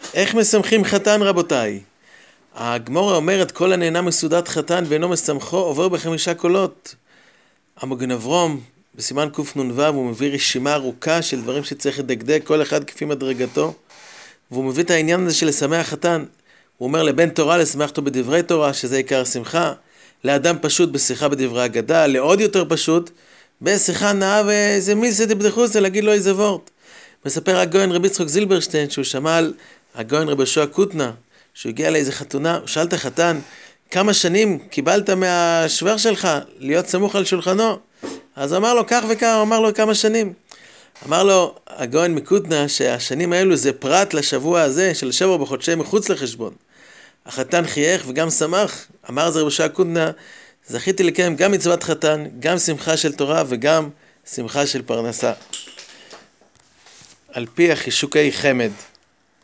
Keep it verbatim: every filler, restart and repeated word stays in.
איך משמחים חתן רבותיי? הגמורה אומרת כל הנהנה מסעודת חתן ואינו משמחו עובר בחמישה קולות. המגן אברום בסימן קנ"ו הוא מביא רשימה ארוכה של דברים שצריך לדקדק כל אחד כפי מדרגתו, והוא מביא את העניין הזה של לשמח חתן. הוא אומר לבן תורה לשמח אותו בדברי תורה שזה עיקר שמחה, לאדם פשוט בשיחה בדברי אגדה, לעוד יותר פשוט בשיחה נאה ואיזה מיסא דבדיחותא להגיד לו איזה וורט. מספר הגאון רבי יצחק זילברשטיין שהוא שמע על הגאון רבי יהושע קוטנר שהוא הגיע לאיזה חתונה, הוא שאל את החתן כמה שנים קיבלת מהשוור שלך להיות סמוך על שולחנו? אז אמר לו כך וכך, אמר לו כמה שנים. אמר לו הגאון מקוטנר שהשנים האלו זה פרט לשבוע הזה של שבע בחודשי מחוץ לחשבון. החתן חייך וגם שמח. אמר זה רבי יהושע קוטנר, זכיתי לקיים גם מצוות חתן, גם שמחה של תורה וגם שמחה של פרנסה. על פי החישוקי חמד.